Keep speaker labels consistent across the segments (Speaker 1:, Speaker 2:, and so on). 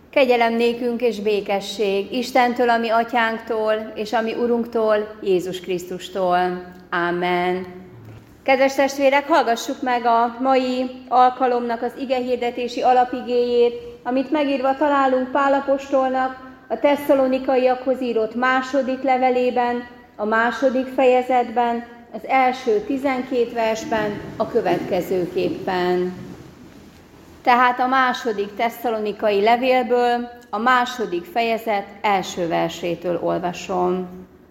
Speaker 1: Kegyelem nékünk és békesség Istentől, a mi atyánktól, és a mi Urunktól, Jézus Krisztustól. Ámen. Kedves testvérek, hallgassuk meg a mai alkalomnak az igehirdetési alapigéjét, amit megírva találunk Pál apostolnak a Tesszalonikaiakhoz írott második levelében, a második fejezetben, az első 12 versben a következőképpen. Tehát a második tesszalonikai levélből, a második fejezet első versétől olvasom.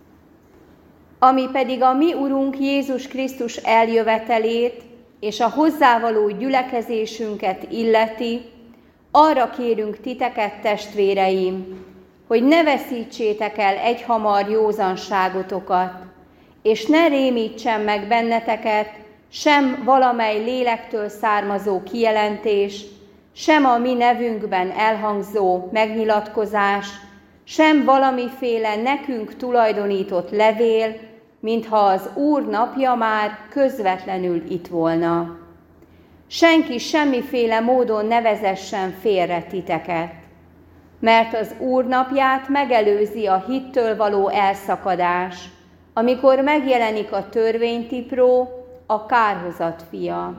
Speaker 1: Ami pedig a mi Urunk Jézus Krisztus eljövetelét és a hozzávaló gyülekezésünket illeti, arra kérünk titeket, testvéreim, hogy ne veszítsétek el egyhamar józanságotokat, és ne rémítsen meg benneteket sem valamely lélektől származó kijelentés, sem a mi nevünkben elhangzó megnyilatkozás, sem valamiféle nekünk tulajdonított levél, mintha az Úr napja már közvetlenül itt volna. Senki semmiféle módon ne vezessen félre titeket, mert az Úr napját megelőzi a hittől való elszakadás, amikor megjelenik a törvénytipró, a kárhozat fia.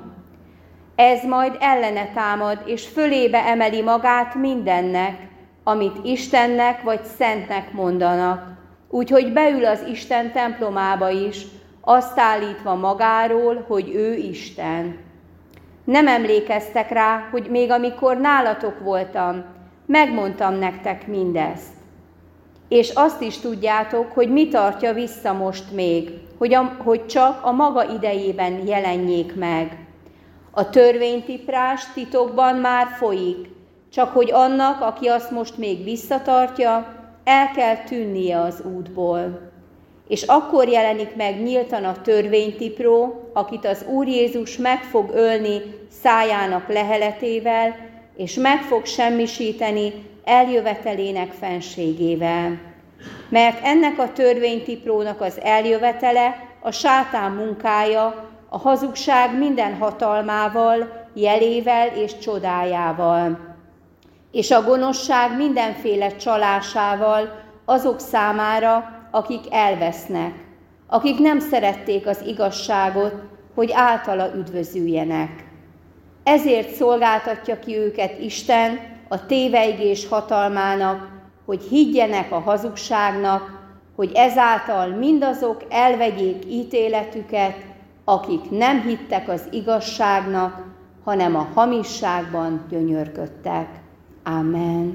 Speaker 1: Ez majd ellene támad, és fölébe emeli magát mindennek, amit Istennek vagy szentnek mondanak, úgyhogy beül az Isten templomába is, azt állítva magáról, hogy ő Isten. Nem emlékeztek rá, hogy még amikor nálatok voltam, megmondtam nektek mindezt. És azt is tudjátok, hogy mi tartja vissza most még, hogy csak a maga idejében jelenjék meg. A törvénytiprás titokban már folyik, csak hogy annak, aki azt most még visszatartja, el kell tűnnie az útból. És akkor jelenik meg nyíltan a törvénytipró, akit az Úr Jézus meg fog ölni szájának leheletével, és meg fog semmisíteni eljövetelének fenségével. Mert ennek a törvénytiprónak az eljövetele a sátán munkája, a hazugság minden hatalmával, jelével és csodájával, és a gonoszság mindenféle csalásával azok számára, akik elvesznek, akik nem szerették az igazságot, hogy általa üdvözüljenek. Ezért szolgáltatja ki őket Isten a téveigés hatalmának, hogy higgyenek a hazugságnak, hogy ezáltal mindazok elvegyék ítéletüket, akik nem hittek az igazságnak, hanem a hamisságban gyönyörködtek. Amen.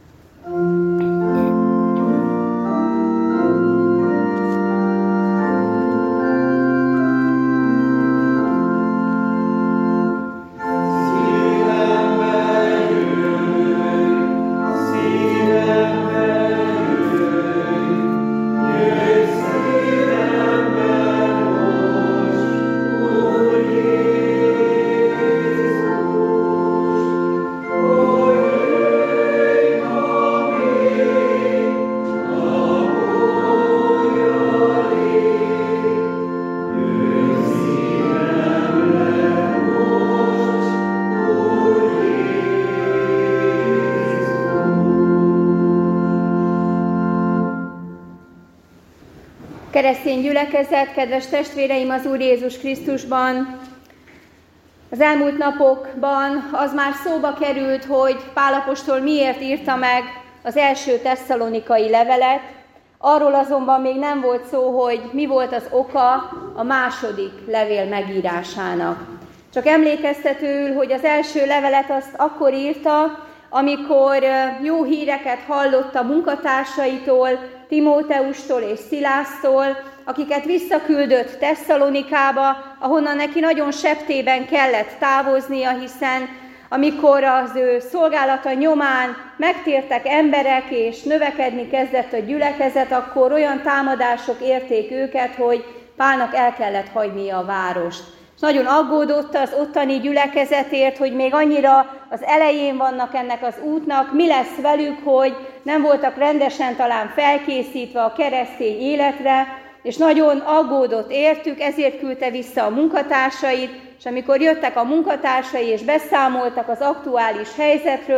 Speaker 1: Keresztény gyülekezet, kedves testvéreim az Úr Jézus Krisztusban! Az elmúlt napokban az már szóba került, hogy Pál apostol miért írta meg az első tesszalonikai levelet, arról azonban még nem volt szó, hogy mi volt az oka a második levél megírásának. Csak emlékeztetőül, hogy az első levelet azt akkor írta, amikor jó híreket hallott a munkatársaitól, Timóteustól és Szilásztól, akiket visszaküldött Tesszalonikába, ahonnan neki nagyon septében kellett távoznia, hiszen amikor az ő szolgálata nyomán megtértek emberek és növekedni kezdett a gyülekezet, akkor olyan támadások érték őket, hogy Pálnak el kellett hagynia a várost. És nagyon aggódott az ottani gyülekezetért, hogy még annyira az elején vannak ennek az útnak, mi lesz velük, hogy nem voltak rendesen talán felkészítve a keresztény életre, és nagyon aggódott értük, ezért küldte vissza a munkatársait, és amikor jöttek a munkatársai és beszámoltak az aktuális helyzetről,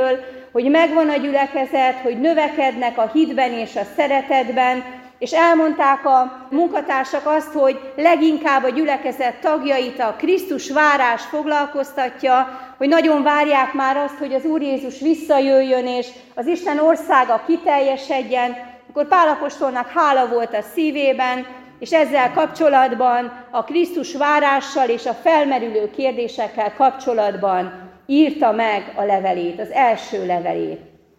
Speaker 1: hogy megvan a gyülekezet, hogy növekednek a hitben és a szeretetben, és elmondták a munkatársak azt, hogy leginkább a gyülekezet tagjait a Krisztus várás foglalkoztatja, hogy nagyon várják már azt, hogy az Úr Jézus visszajöjjön, és az Isten országa kiteljesedjen. Akkor Pál apostolnak hála volt a szívében, és ezzel kapcsolatban a Krisztus várással és a felmerülő kérdésekkel kapcsolatban írta meg a levelét, az első levelét.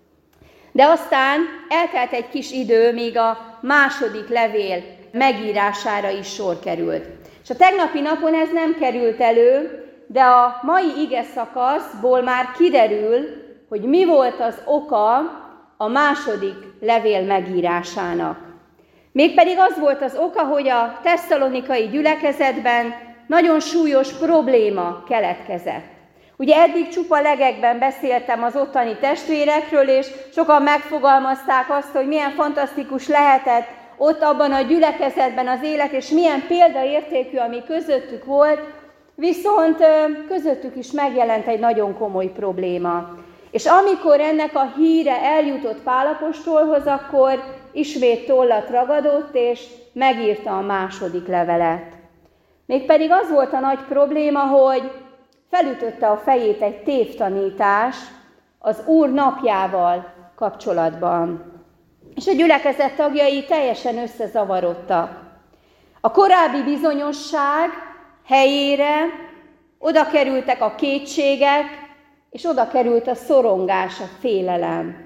Speaker 1: De aztán eltelt egy kis idő, míg a második levél megírására is sor került. És a tegnapi napon ez nem került elő, de a mai ige szakaszból már kiderül, hogy mi volt az oka a második levél megírásának. Mégpedig az volt az oka, hogy a tesszalonikai gyülekezetben nagyon súlyos probléma keletkezett. Ugye eddig csupa legekben beszéltem az ottani testvérekről, és sokan megfogalmazták azt, hogy milyen fantasztikus lehetett ott abban a gyülekezetben az élet, és milyen példaértékű, ami közöttük volt, viszont közöttük is megjelent egy nagyon komoly probléma. És amikor ennek a híre eljutott Pál apostolhoz, akkor ismét tollat ragadott, és megírta a második levelet. Mégpedig az volt a nagy probléma, hogy felütötte a fejét egy tévtanítás az Úr napjával kapcsolatban. És a gyülekezet tagjai teljesen összezavarodtak. A korábbi bizonyosság helyére oda kerültek a kétségek, és oda került a szorongás, a félelem.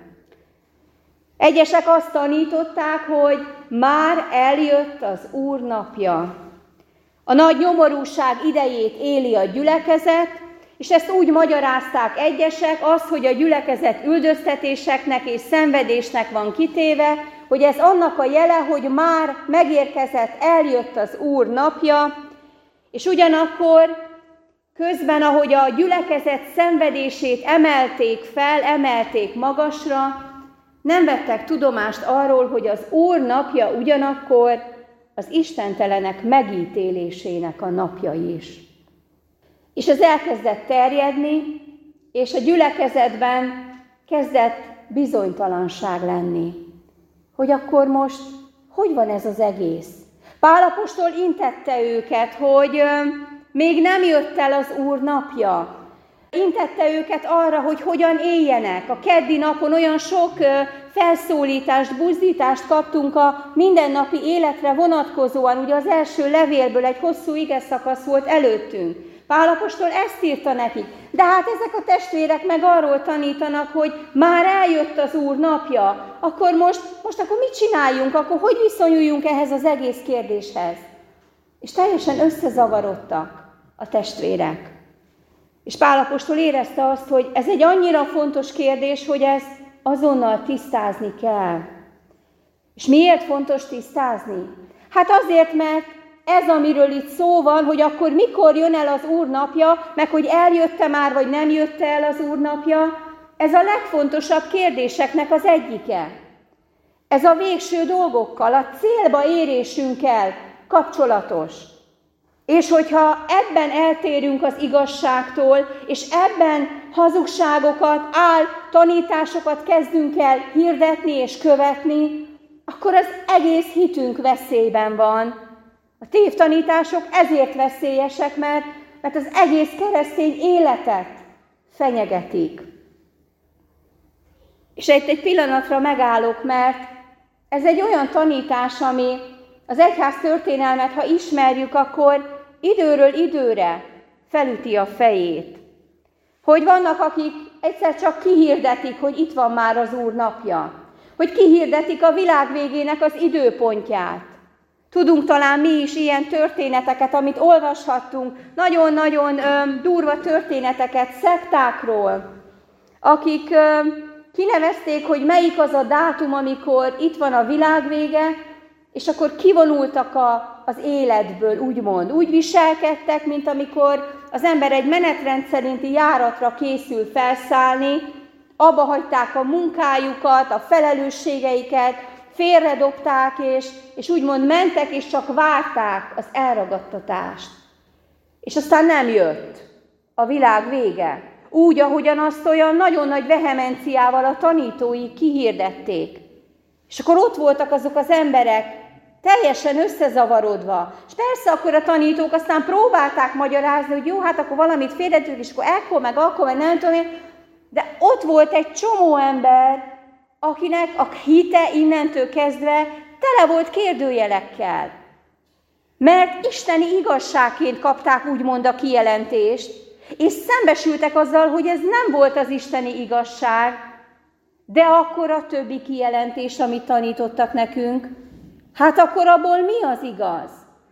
Speaker 1: Egyesek azt tanították, hogy már eljött az Úr napja. A nagy nyomorúság idejét éli a gyülekezet, és ezt úgy magyarázták egyesek, az, hogy a gyülekezet üldöztetéseknek és szenvedésnek van kitéve, hogy ez annak a jele, hogy már megérkezett, eljött az Úr napja, és ugyanakkor közben, ahogy a gyülekezet szenvedését emelték fel, emelték magasra, nem vettek tudomást arról, hogy az Úr napja ugyanakkor az istentelenek megítélésének a napja is. És ez elkezdett terjedni, és a gyülekezetben kezdett bizonytalanság lenni. Hogy akkor most hogy van ez az egész? Pál apostol intette őket, hogy még nem jött el az Úr napja. Intette őket arra, hogy hogyan éljenek. A keddi napon olyan sok felszólítást, buzdítást kaptunk a mindennapi életre vonatkozóan. Ugye az első levélből egy hosszú igeszakasz volt előttünk. Pál apostol ezt írta nekik. De hát ezek a testvérek meg arról tanítanak, hogy már eljött az Úr napja. Akkor most akkor mit csináljunk? Akkor hogy viszonyuljunk ehhez az egész kérdéshez? És teljesen összezavarodtak a testvérek. És Pál apostol érezte azt, hogy ez egy annyira fontos kérdés, hogy ezt azonnal tisztázni kell. És miért fontos tisztázni? Hát azért, mert ez, amiről itt szó van, hogy akkor mikor jön el az Úr napja, meg hogy eljött-e már, vagy nem jött el az Úr napja, ez a legfontosabb kérdéseknek az egyike. Ez a végső dolgokkal, a célba érésünkkel kapcsolatos. És hogyha ebben eltérünk az igazságtól, és ebben hazugságokat, tanításokat kezdünk el hirdetni és követni, akkor az egész hitünk veszélyben van. A tévtanítások ezért veszélyesek, mert az egész keresztény életet fenyegetik. És itt egy pillanatra megállok, mert ez egy olyan tanítás, ami az egyház történelmet, ha ismerjük, akkor időről időre felüti a fejét. Hogy vannak, akik egyszer csak kihirdetik, hogy itt van már az Úr napja. Hogy kihirdetik a világ végének az időpontját. Tudunk talán mi is ilyen történeteket, amit olvashattunk, nagyon-nagyon durva történeteket szektákról, akik kinevezték, hogy melyik az a dátum, amikor itt van a világ vége, és akkor kivonultak az életből, úgymond. Úgy viselkedtek, mint amikor az ember egy menetrend szerinti járatra készül felszállni, abba hagyták a munkájukat, a felelősségeiket, félredobták, és úgymond mentek, és csak várták az elragadtatást. És aztán nem jött a világ vége. úgy, ahogyan azt olyan nagyon nagy vehemenciával a tanítói kihirdették. És akkor ott voltak azok az emberek, teljesen összezavarodva. És persze akkor a tanítók aztán próbálták magyarázni, hogy jó, hát akkor valamit félretűr, és akkor meg nem tudom én. De ott volt egy csomó ember, akinek a hite innentől kezdve tele volt kérdőjelekkel. Mert isteni igazságként kapták úgymond a kijelentést, és szembesültek azzal, hogy ez nem volt az isteni igazság, de akkor a többi kijelentés, amit tanítottak nekünk, hát akkor abból mi az igaz?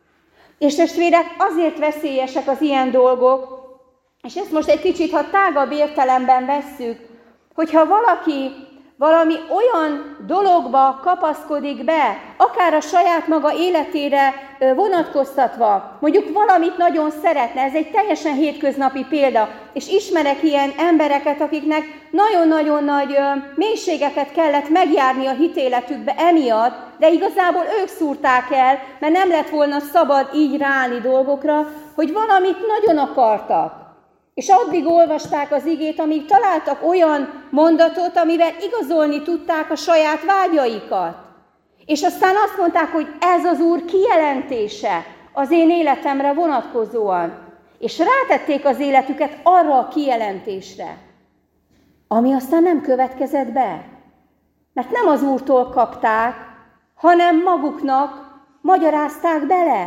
Speaker 1: És testvérek, azért veszélyesek az ilyen dolgok, és ezt most egy kicsit, ha tágabb értelemben vesszük, hogyha valaki valami olyan dologba kapaszkodik be, akár a saját maga életére vonatkoztatva, mondjuk valamit nagyon szeretne, ez egy teljesen hétköznapi példa, és ismerek ilyen embereket, akiknek nagyon-nagyon nagy mélységeket kellett megjárni a hitéletükbe emiatt, de igazából ők szúrták el, mert nem lett volna szabad így ráállni dolgokra, hogy valamit nagyon akartak. És addig olvasták az igét, amíg találtak olyan mondatot, amivel igazolni tudták a saját vágyaikat. És aztán azt mondták, hogy ez az Úr kijelentése az én életemre vonatkozóan. És rátették az életüket arra a kijelentésre, ami aztán nem következett be. Mert nem az Úrtól kapták, hanem maguknak magyarázták bele.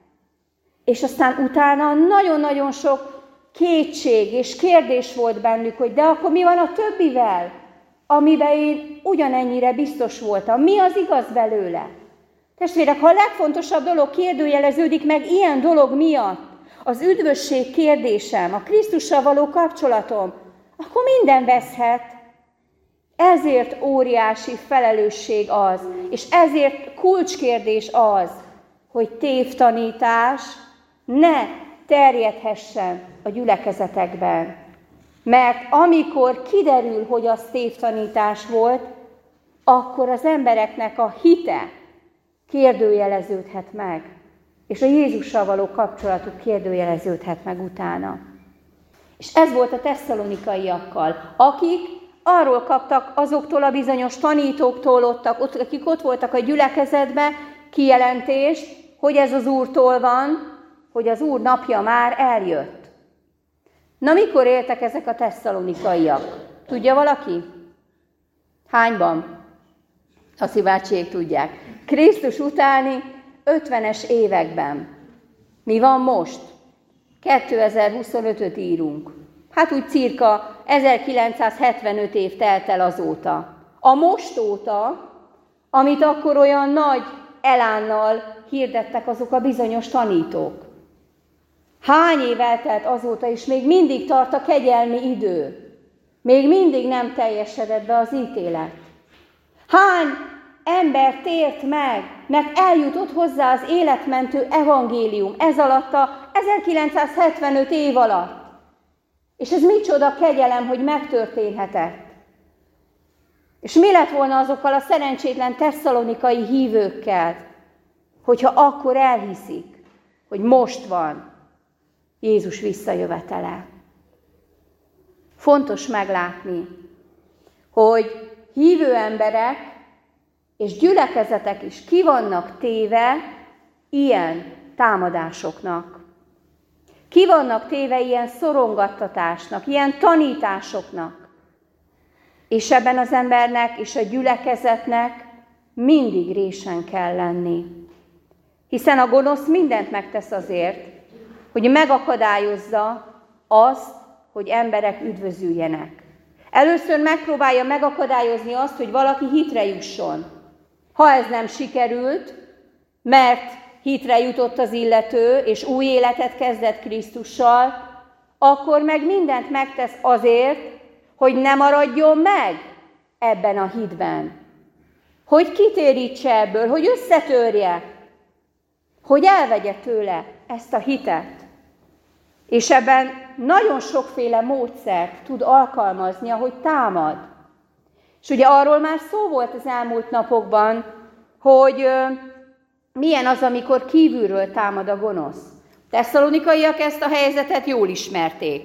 Speaker 1: És aztán utána nagyon-nagyon sok kétség és kérdés volt bennük, hogy de akkor mi van a többivel, amiben én ugyanennyire biztos voltam. Mi az igaz belőle? Testvérek, ha a legfontosabb dolog kérdőjeleződik meg ilyen dolog miatt, az üdvösség kérdésem, a Krisztussal való kapcsolatom, akkor minden veszhet. Ezért óriási felelősség az, és ezért kulcskérdés az, hogy tévtanítás ne terjedhessen a gyülekezetekben. Mert amikor kiderül, hogy az tévtanítás volt, akkor az embereknek a hite kérdőjeleződhet meg, és a Jézussal való kapcsolatuk kérdőjeleződhet meg utána. És ez volt a tesszalonikaiakkal, akik arról kaptak azoktól a bizonyos tanítóktól, akik ott voltak a gyülekezetben, kijelentést, hogy ez az Úrtól van, hogy az Úr napja már eljött. Na, mikor éltek ezek a tesszalonikaiak? Tudja valaki? Hányban? A szívácsiék tudják. Krisztus utáni 50-es években. Mi van most? 2025-öt írunk. Hát úgy cirka 1975 év telt el azóta. A most óta, amit akkor olyan nagy elánnal hirdettek azok a bizonyos tanítók. Hány év eltelt azóta, és még mindig tart a kegyelmi idő. Még mindig nem teljesedett be az ítélet. Hány ember tért meg, mert eljutott hozzá az életmentő evangélium ez alatt a 1975 év alatt. És ez micsoda kegyelem, hogy megtörténhetett. És mi lett volna azokkal a szerencsétlen tesszalonikai hívőkkel, hogyha akkor elhiszik, hogy most van Jézus visszajövetele. Fontos meglátni, hogy hívő emberek és gyülekezetek is ki vannak téve ilyen támadásoknak. Ki vannak téve ilyen szorongattatásnak, ilyen tanításoknak. És ebben az embernek és a gyülekezetnek mindig résen kell lenni. Hiszen a gonosz mindent megtesz azért, hogy megakadályozza azt, hogy emberek üdvözüljenek. Először megpróbálja megakadályozni azt, hogy valaki hitre jusson. Ha ez nem sikerült, mert hitre jutott az illető, és új életet kezdett Krisztussal, akkor meg mindent megtesz azért, hogy ne maradjon meg ebben a hitben. Hogy kitérítse ebből, hogy összetörje, hogy elvegye tőle ezt a hitet. És ebben nagyon sokféle módszert tud alkalmazni, ahogy támad. És ugye arról már szó volt az elmúlt napokban, hogy milyen az, amikor kívülről támad a gonosz. Tesszalonikaiak ezt a helyzetet jól ismerték.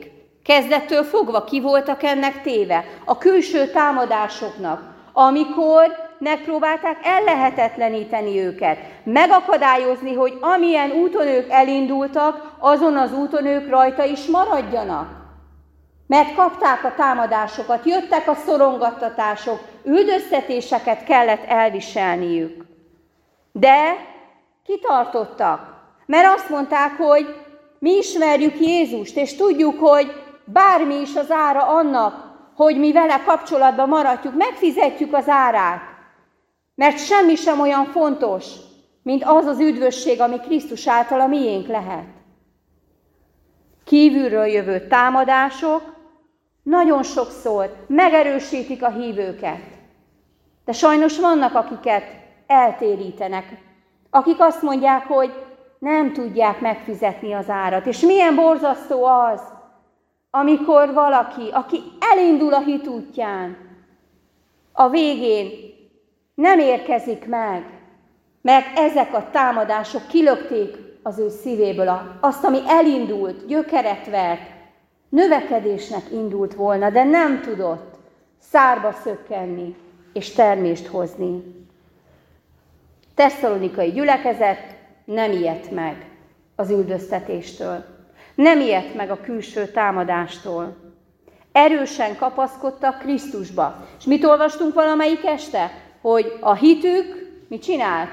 Speaker 1: Kezdettől fogva ki voltak ennek téve a külső támadásoknak, amikor megpróbálták ellehetetleníteni őket, megakadályozni, hogy amilyen úton ők elindultak, azon az úton ők rajta is maradjanak. Mert kapták a támadásokat, jöttek a szorongattatások, üldöztetéseket kellett elviselniük. De kitartottak, mert azt mondták, hogy mi ismerjük Jézust, és tudjuk, hogy bármi is az ára annak, hogy mi vele kapcsolatban maradjuk, megfizetjük az árát. Mert semmi sem olyan fontos, mint az az üdvösség, ami Krisztus által a miénk lehet. Kívülről jövő támadások nagyon sokszor megerősítik a hívőket. De sajnos vannak, akiket eltérítenek, akik azt mondják, hogy nem tudják megfizetni az árat. És milyen borzasztó az, amikor valaki, aki elindul a hit útján, a végén nem érkezik meg, mert ezek a támadások kilökték az ő szívéből azt, ami elindult, gyökeret vert, növekedésnek indult volna, de nem tudott szárba szökkenni és termést hozni. Tesszalonikai gyülekezet nem ijedt meg az üldöztetéstől, nem ijedt meg a külső támadástól. Erősen kapaszkodtak Krisztusba. És mit olvastunk valamelyik este? Hogy a hitük mit csinált?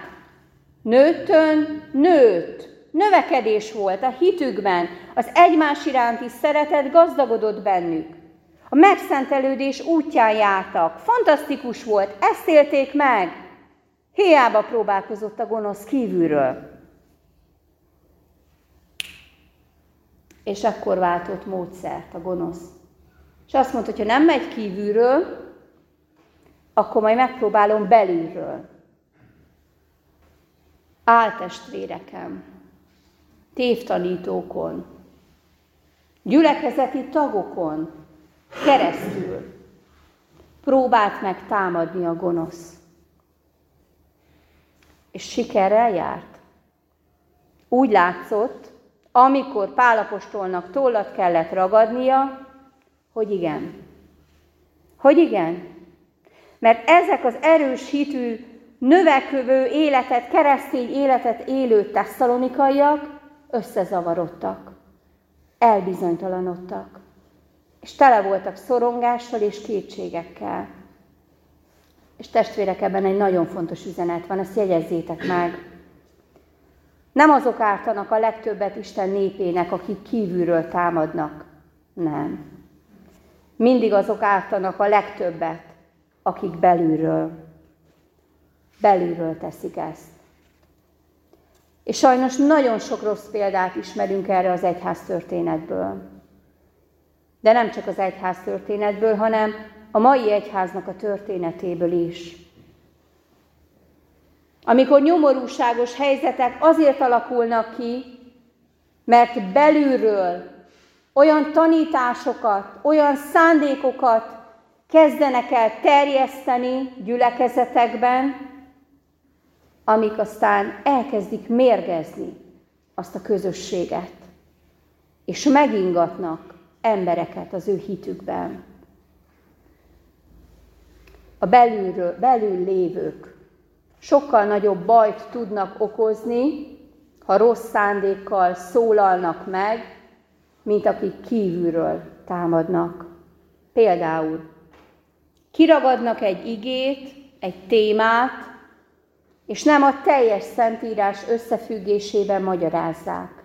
Speaker 1: Nőtt. Növekedés volt a hitükben, az egymás iránti szeretet gazdagodott bennük. A megszentelődés útján jártak. Fantasztikus volt, ezt élték meg. Hiába próbálkozott a gonosz kívülről. És akkor váltott módszert a gonosz. És azt mondta, hogy ha nem megy kívülről, akkor majd megpróbálom belülről. Áltestvérekem, tévtanítókon, gyülekezeti tagokon keresztül próbált meg támadni a gonosz. És sikerrel járt. Úgy látszott, amikor Pál apostolnak tollat kellett ragadnia, hogy igen. Hogy igen? Mert ezek az erős hitű, növekvő életet, keresztény életet élő tesszalonikaiak összezavarodtak, elbizonytalanodtak, és tele voltak szorongással és kétségekkel. És testvérek, ebben egy nagyon fontos üzenet van, ezt jegyezzétek meg. Nem azok ártanak a legtöbbet Isten népének, akik kívülről támadnak. Nem. Mindig azok ártanak a legtöbbet, akik belülről teszik ezt. És sajnos nagyon sok rossz példát ismerünk erre az egyház történetből. De nem csak az egyház történetből, hanem a mai egyháznak a történetéből is. Amikor nyomorúságos helyzetek azért alakulnak ki, mert belülről olyan tanításokat, olyan szándékokat kezdenek el terjeszteni gyülekezetekben, amik aztán elkezdik mérgezni azt a közösséget, és megingatnak embereket az ő hitükben. A belül lévők sokkal nagyobb bajt tudnak okozni, ha rossz szándékkal szólalnak meg, mint akik kívülről támadnak. Például kiragadnak egy igét, egy témát, és nem a teljes Szentírás összefüggésében magyarázzák.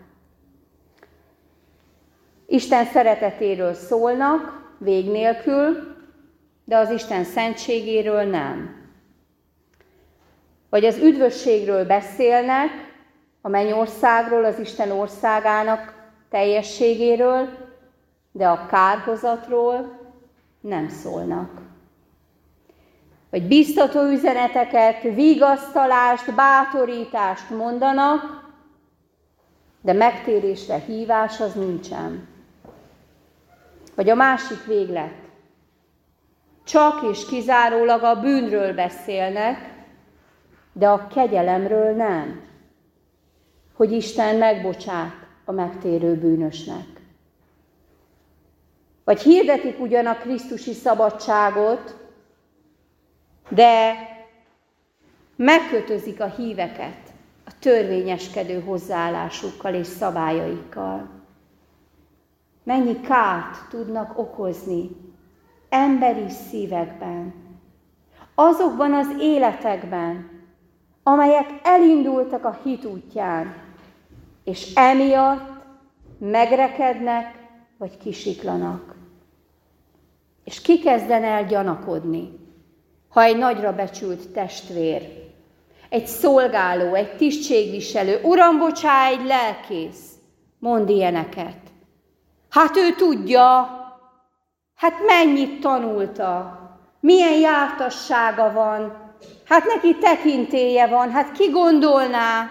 Speaker 1: Isten szeretetéről szólnak, vég nélkül, de az Isten szentségéről nem. Vagy az üdvösségről beszélnek, a mennyországról, az Isten országának teljességéről, de a kárhozatról nem szólnak. Vagy biztató üzeneteket, vigasztalást, bátorítást mondanak, de megtérésre hívás az nincsen. Vagy a másik véglet. Csak és kizárólag a bűnről beszélnek, de a kegyelemről nem. Hogy Isten megbocsát a megtérő bűnösnek. vagy hirdetik ugyan a krisztusi szabadságot, de megkötözik a híveket a törvényeskedő hozzáállásukkal és szabályaikkal. Mennyi kárt tudnak okozni emberi szívekben, azokban az életekben, amelyek elindultak a hit útján, és emiatt megrekednek, vagy kisiklanak. És ki kezden el gyanakodni, ha egy nagyra becsült testvér, egy szolgáló, egy tisztségviselő, Uram, bocsánat, egy lelkész mond ilyeneket. Hát ő tudja, hát mennyit tanulta, milyen jártassága van, hát neki tekintélye van, hát ki gondolná?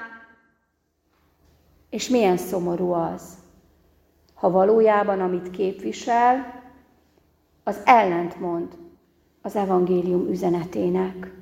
Speaker 1: És milyen szomorú az, ha valójában, amit képvisel, az ellentmond az evangélium üzenetének.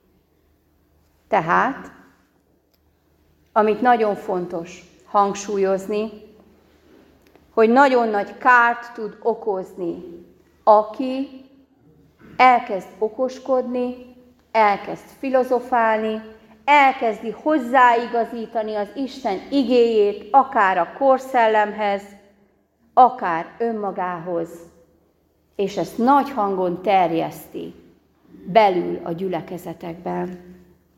Speaker 1: Tehát, amit nagyon fontos hangsúlyozni, hogy nagyon nagy kárt tud okozni, aki elkezd okoskodni, elkezd filozofálni, elkezdi hozzáigazítani az Isten igéjét, akár a korszellemhez, akár önmagához, és ezt nagy hangon terjeszti belül a gyülekezetekben.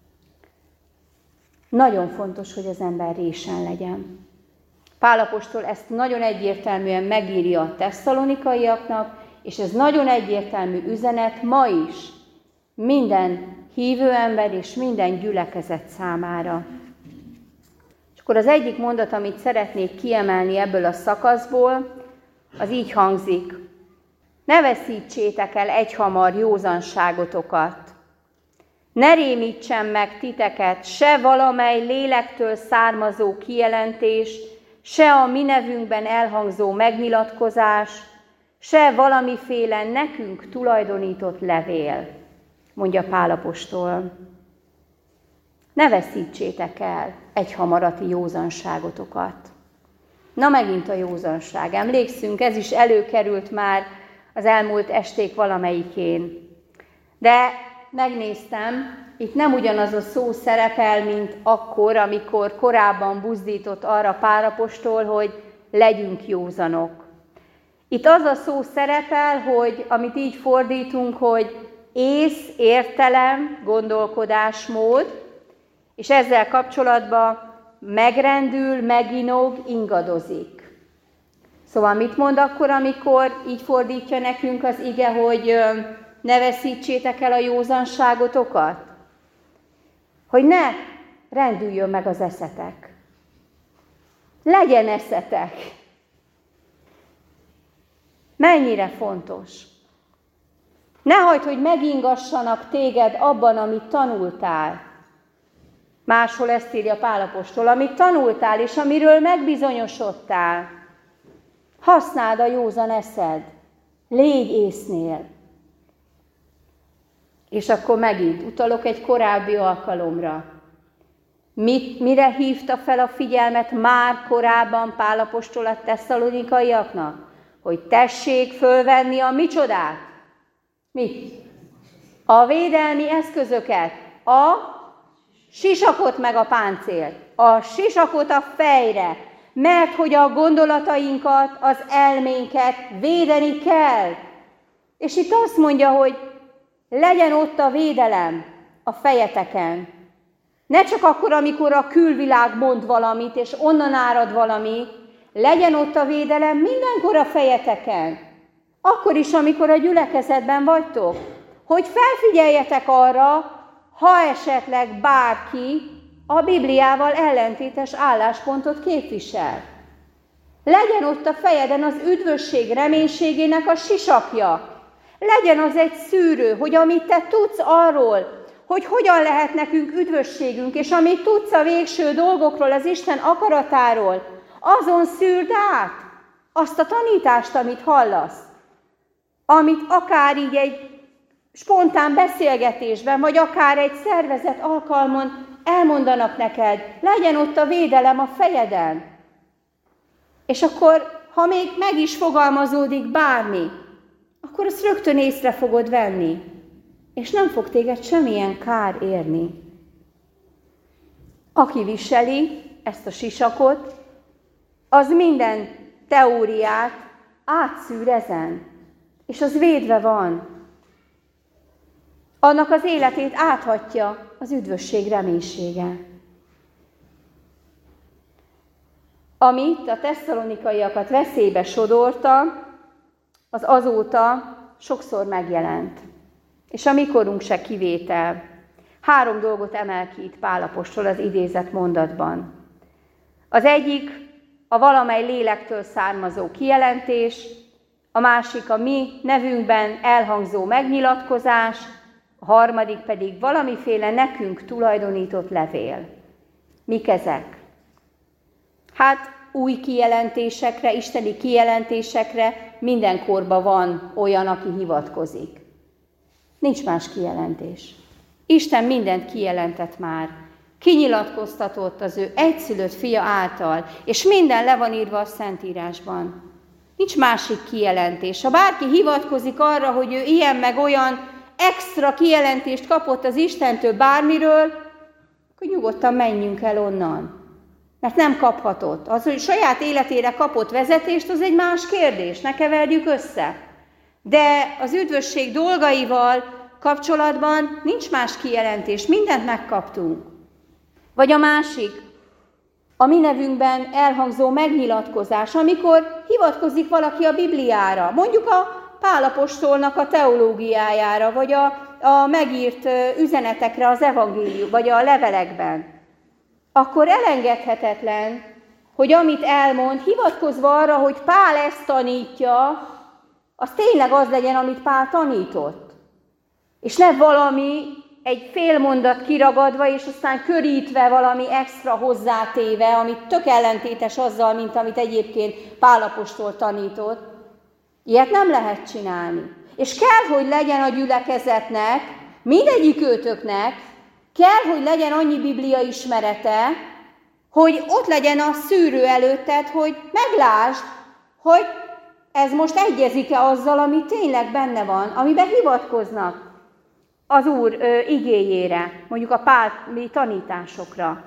Speaker 1: Nagyon fontos, hogy az ember résen legyen. Pál apostol ezt nagyon egyértelműen megírja a tesszalonikaiaknak, és ez nagyon egyértelmű üzenet ma is minden hívő ember és minden gyülekezet számára. És akkor az egyik mondat, amit szeretnék kiemelni ebből a szakaszból, az így hangzik: ne veszítsétek el egyhamar józanságotokat. Ne rémítsen meg titeket se valamely lélektől származó kijelentés, se a mi nevünkben elhangzó megnyilatkozás, se valamiféle nekünk tulajdonított levél, mondja Pál apostol. Ne veszítsétek el egyhamarati józanságotokat. Na megint a józanság. Emlékszünk, ez is előkerült már az elmúlt esték valamelyikén. De megnéztem, itt nem ugyanaz a szó szerepel, mint akkor, amikor korábban buzdított arra Pál apostol, hogy legyünk józanok. Itt az a szó szerepel, hogy amit így fordítunk, hogy ész, értelem, gondolkodásmód, és ezzel kapcsolatban megrendül, meginog, ingadozik. Szóval mit mond akkor, amikor így fordítja nekünk az ige, hogy ne veszítsétek el a józanságotokat? Hogy ne rendüljön meg az eszetek. Legyen eszetek. Mennyire fontos. Ne hagyd, hogy megingassanak téged abban, amit tanultál. Máshol ezt írja Pál apostol, amit tanultál, és amiről megbizonyosodtál. Használd a józan eszed. Légy észnél. És akkor megint utalok egy korábbi alkalomra. Mire hívta fel a figyelmet már korábban Pál apostol a tesszalonikaiaknak? Hogy tessék fölvenni a micsodát? Mit? A védelmi eszközöket, a sisakot meg a páncélt, a sisakot a fejre, mert hogy a gondolatainkat, az elménket védeni kell. És itt azt mondja, hogy legyen ott a védelem a fejeteken. Ne csak akkor, amikor a külvilág mond valamit, és onnan árad valami, legyen ott a védelem mindenkor a fejeteken. Akkor is, amikor a gyülekezetben vagytok. Hogy felfigyeljetek arra, ha esetleg bárki a Bibliával ellentétes álláspontot képvisel. Legyen ott a fejeden az üdvösség reménységének a sisakja. Legyen az egy szűrő, hogy amit te tudsz arról, hogy hogyan lehet nekünk üdvösségünk, és amit tudsz a végső dolgokról, az Isten akaratáról, azon szűrd át azt a tanítást, amit hallasz. Amit akár így egy spontán beszélgetésben, vagy akár egy szervezett alkalmon elmondanak neked, legyen ott a védelem a fejeden. És akkor ha még meg is fogalmazódik bármi, akkor azt rögtön észre fogod venni, és nem fog téged semmilyen kár érni. Aki viseli ezt a sisakot, az minden teóriát átszűr ezen, és az védve van. Annak az életét áthatja az üdvösség reménysége. Amit a tesszalonikaiakat veszélybe sodorta, az azóta sokszor megjelent. És a mi korunk se kivétel. 3 dolgot emel ki itt Pál apostol az idézett mondatban. Az egyik a valamely lélektől származó kijelentés, a másik a mi nevünkben elhangzó megnyilatkozás, a harmadik pedig valamiféle nekünk tulajdonított levél. Mik ezek? Hát új kijelentésekre, isteni kijelentésekre minden korban van olyan, aki hivatkozik. Nincs más kijelentés. Isten mindent kijelentett már. Kinyilatkoztatott az ő egyszülött fia által, és minden le van írva a Szentírásban. Nincs másik kijelentés. Ha bárki hivatkozik arra, hogy ő ilyen meg olyan extra kijelentést kapott az Istentől bármiről, akkor nyugodtan menjünk el onnan. Mert nem kaphatott. Az, hogy saját életére kapott vezetést, az egy más kérdés, ne keverjük össze. De az üdvösség dolgaival kapcsolatban nincs más kijelentés, mindent megkaptunk. Vagy a másik, a mi nevünkben elhangzó megnyilatkozás, amikor hivatkozik valaki a Bibliára, mondjuk a Pál apostolnak a teológiájára, vagy a megírt üzenetekre az evangélium, vagy a levelekben, akkor elengedhetetlen, hogy amit elmond, hivatkozva arra, hogy Pál ezt tanítja, az tényleg az legyen, amit Pál tanított. És ne valami, egy fél mondat kiragadva, és aztán körítve valami extra hozzátéve, amit tök ellentétes azzal, mint amit egyébként Pál apostol tanított. Ilyet nem lehet csinálni. És kell, hogy legyen a gyülekezetnek, mindegyik őtöknek, kell, hogy legyen annyi Biblia ismerete, hogy ott legyen a szűrő előtted, hogy meglásd, hogy ez most egyezik-e azzal, ami tényleg benne van, amiben hivatkoznak az Úr igéjére, mondjuk a páli tanításokra.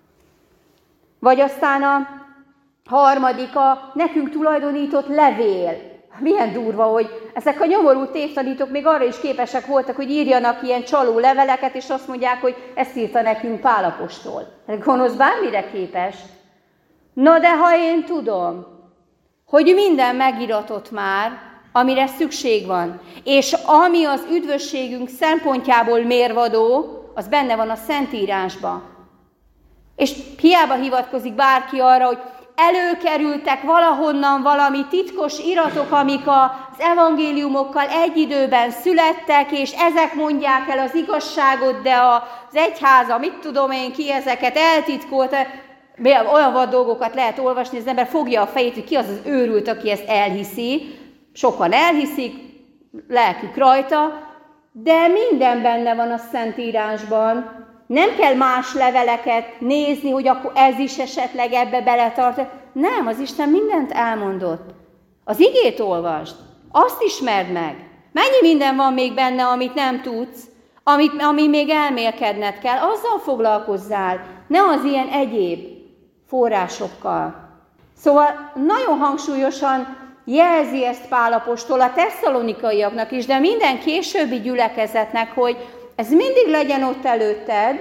Speaker 1: Vagy aztán a harmadik, a nekünk tulajdonított levél. Milyen durva, hogy ezek a nyomorult tévtanítók még arra is képesek voltak, hogy írjanak ilyen csaló leveleket, és azt mondják, hogy ezt írta nekünk Pál apostol. Gonosz bármire képes. Na de ha én tudom, hogy minden megiratott már, amire szükség van, és ami az üdvösségünk szempontjából mérvadó, az benne van a Szentírásban. És hiába hivatkozik bárki arra, hogy előkerültek valahonnan valami titkos iratok, amik az evangéliumokkal egy időben születtek, és ezek mondják el az igazságot, de az egyháza, mit tudom én ki, ezeket eltitkolt, olyan vad dolgokat lehet olvasni, az ember fogja a fejét, hogy ki az az őrült, aki ezt elhiszi. Sokan elhiszik, lelkük rajta, de minden benne van a Szentírásban. Nem kell más leveleket nézni, hogy akkor ez is esetleg ebbe beletart. Nem, az Isten mindent elmondott. Az igét olvasd, azt ismerd meg. Mennyi minden van még benne, amit nem tudsz, ami még elmélkedned kell, azzal foglalkozzál, ne az ilyen egyéb forrásokkal. Szóval nagyon hangsúlyosan jelzi ezt Pál apostol a tesszalonikaiaknak is, de minden későbbi gyülekezetnek, hogy ez mindig legyen ott előtted,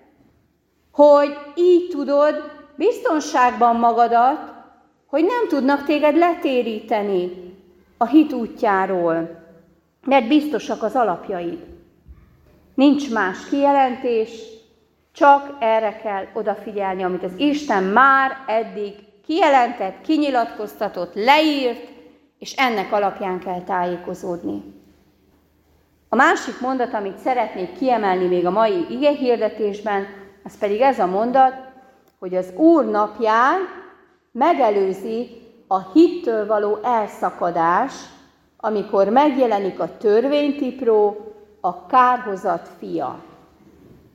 Speaker 1: hogy így tudod biztonságban magadat, hogy nem tudnak téged letéríteni a hit útjáról, mert biztosak az alapjaid. Nincs más kijelentés, csak erre kell odafigyelni, amit az Isten már eddig kijelentett, kinyilatkoztatott, leírt, és ennek alapján kell tájékozódni. A másik mondat, amit szeretnék kiemelni még a mai igehirdetésben, az pedig ez a mondat, hogy az Úr napján megelőzi a hittől való elszakadás, amikor megjelenik a törvénytipró, a kárhozat fia.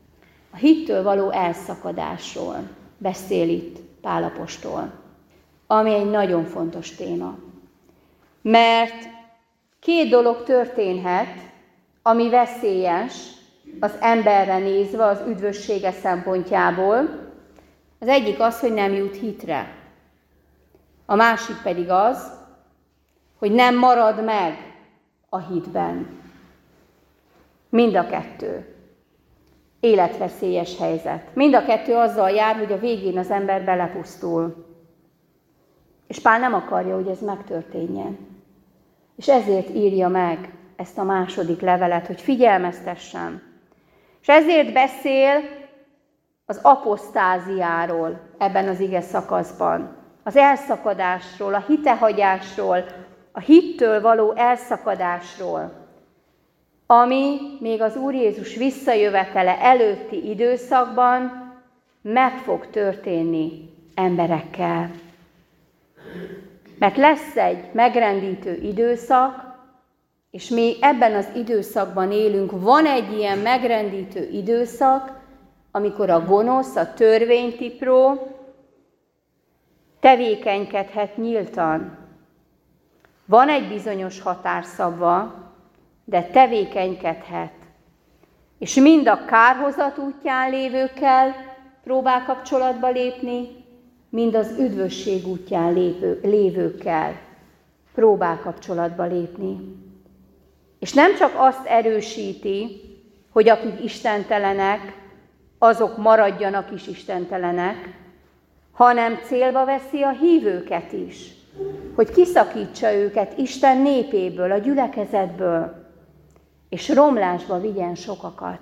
Speaker 1: A hittől való elszakadásról beszél itt Pál apostol. ami egy nagyon fontos téma. Mert két dolog történhet, ami veszélyes az emberre nézve, az üdvössége szempontjából. Az egyik az, hogy nem jut hitre. A másik pedig az, hogy nem marad meg a hitben. Mind a kettő életveszélyes helyzet. Mind a kettő azzal jár, hogy a végén az ember belepusztul. És Pál nem akarja, hogy ez megtörténjen. És ezért írja meg ezt a második levelet, hogy figyelmeztessem. És ezért beszél az apostáziáról ebben az ige szakaszban. Az elszakadásról, a hitehagyásról, a hittől való elszakadásról, ami még az Úr Jézus visszajövetele előtti időszakban meg fog történni emberekkel. Mert lesz egy megrendítő időszak, és mi ebben az időszakban élünk. Van egy ilyen megrendítő időszak, amikor a gonosz, a törvénytipró tevékenykedhet nyíltan. Van egy bizonyos határszabva, de tevékenykedhet. És mind a kárhozat útján lévőkkel próbál kapcsolatba lépni, mind az üdvösség útján lévőkkel próbál kapcsolatba lépni. És nem csak azt erősíti, hogy akik istentelenek, azok maradjanak is istentelenek, hanem célba veszi a hívőket is, hogy kiszakítsa őket Isten népéből, a gyülekezetből, és romlásba vigyen sokakat.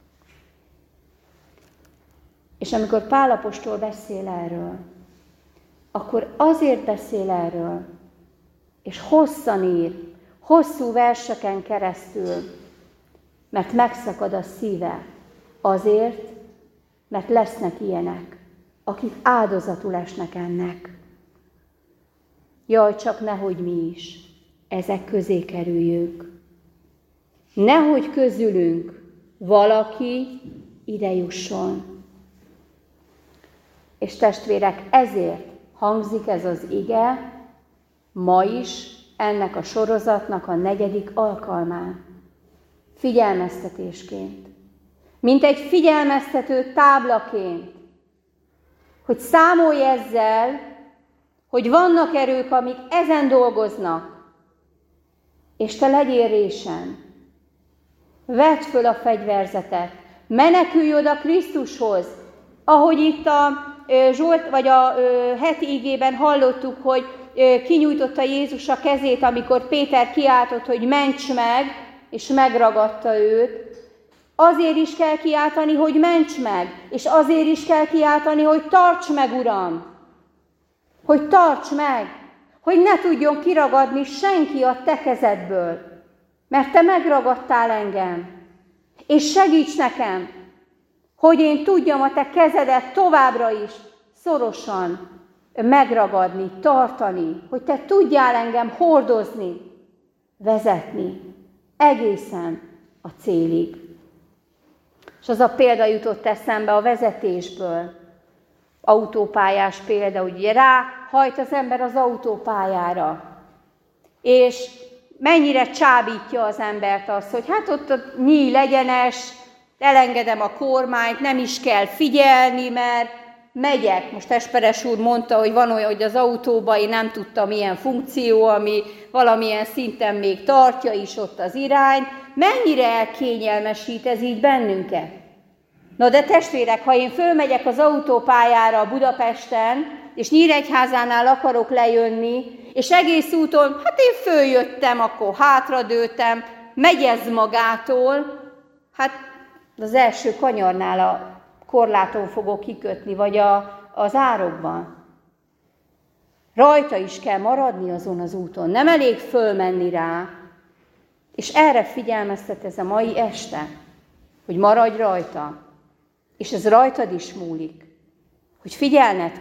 Speaker 1: És amikor Pál apostol beszél erről, akkor azért beszél erről, és hosszan ír, hosszú verseken keresztül, mert megszakad a szíve azért, mert lesznek ilyenek, akik áldozatul esnek ennek. Jaj, csak nehogy mi is ezek közé kerüljünk. Nehogy közülünk valaki ide jusson. És testvérek, ezért hangzik ez az ige ma is, ennek a sorozatnak a 4. alkalmán. Figyelmeztetésként. Mint egy figyelmeztető táblaként. Hogy számolj ezzel, hogy vannak erők, amik ezen dolgoznak. És te legyél résen. Vedd föl a fegyverzetet. Menekülj oda Krisztushoz. Ahogy itt a Zsolt, vagy a heti igében hallottuk, hogy kinyújtotta Jézus a kezét, amikor Péter kiáltott, hogy ments meg, és megragadta őt. Azért is kell kiáltani, hogy ments meg, és azért is kell kiáltani, hogy tarts meg, Uram! Hogy tarts meg, hogy ne tudjon kiragadni senki a te kezedből, mert te megragadtál engem, és segíts nekem, hogy én tudjam a te kezedet továbbra is szorosan megragadni, tartani, hogy te tudjál engem hordozni, vezetni egészen a célig. És az a példa jutott eszembe a vezetésből, autópályás példa, ugye ráhajt az ember az autópályára, és mennyire csábítja az embert az, hogy hát ott nyíl egyenes, elengedem a kormányt, nem is kell figyelni, mert megyek. Most Esperes úr mondta, hogy van olyan, hogy az autóban én nem tudtam milyen funkció, ami valamilyen szinten még tartja is ott az irányt. Mennyire elkényelmesít ez így bennünket? Na de testvérek, ha én fölmegyek az autópályára Budapesten, és Nyíregyházánál akarok lejönni, és egész úton, hát én följöttem, akkor hátradőltem, megy ez magától, hát az első kanyarnál a korláton fogok kikötni, vagy az árokban. Rajta is kell maradni azon az úton, nem elég fölmenni rá, és erre figyelmeztet ez a mai este, hogy maradj rajta, és ez rajtad is múlik, hogy figyelned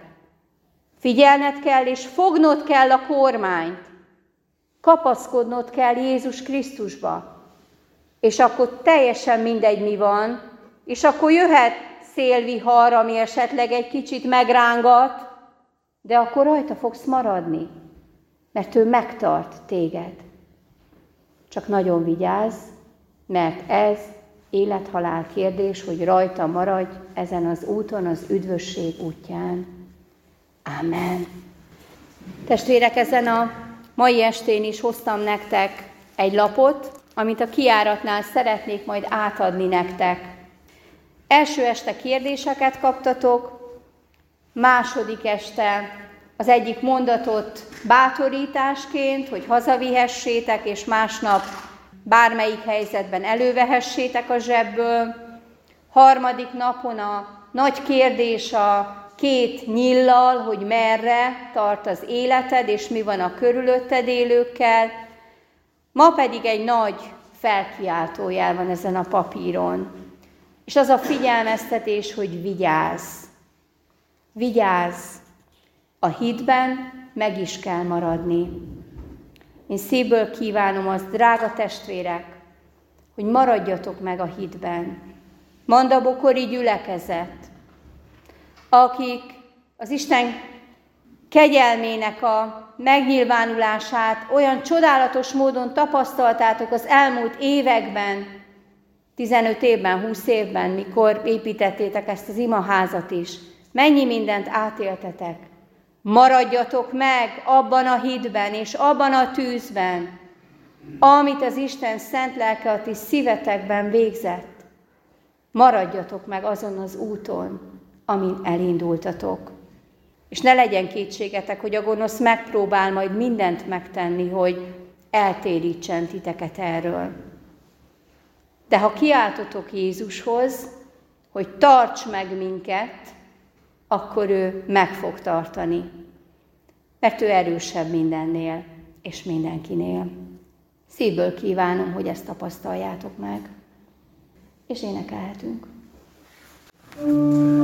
Speaker 1: kell, és fognod kell a kormányt, kapaszkodnod kell Jézus Krisztusba, és akkor teljesen mindegy mi van, és akkor jöhet szélvihar, ami esetleg egy kicsit megrángat, de akkor rajta fogsz maradni, mert ő megtart téged. Csak nagyon vigyázz, mert ez élet-halál kérdés, hogy rajta maradj ezen az úton, az üdvösség útján. Ámen. Testvérek, ezen a mai estén is hoztam nektek egy lapot, amit a kijáratnál szeretnék majd átadni nektek. Első este kérdéseket kaptatok, második este az egyik mondatot bátorításként, hogy hazavihessétek, és másnap bármelyik helyzetben elővehessétek a zsebből. Harmadik napon a nagy kérdés a 2 nyillal, hogy merre tart az életed, és mi van a körülötted élőkkel. Ma pedig egy nagy felkiáltójel van ezen a papíron. És az a figyelmeztetés, hogy vigyázz. Vigyázz! A hitben meg is kell maradni. Én szívből kívánom azt, drága testvérek, hogy maradjatok meg a hitben. Mandabokori gyülekezet, akik az Isten kegyelmének a megnyilvánulását olyan csodálatos módon tapasztaltátok az elmúlt években, 15 évben, 20 évben, mikor építettétek ezt az imaházat is. Mennyi mindent átéltetek. Maradjatok meg abban a hitben és abban a tűzben, amit az Isten szent lelke a ti szívetekben végzett. Maradjatok meg azon az úton, amin elindultatok. És ne legyen kétségetek, hogy a gonosz megpróbál majd mindent megtenni, hogy eltérítsen titeket erről. De ha kiáltotok Jézushoz, hogy tarts meg minket, akkor ő meg fog tartani. Mert ő erősebb mindennél és mindenkinél. Szívből kívánom, hogy ezt tapasztaljátok meg. És énekelhetünk.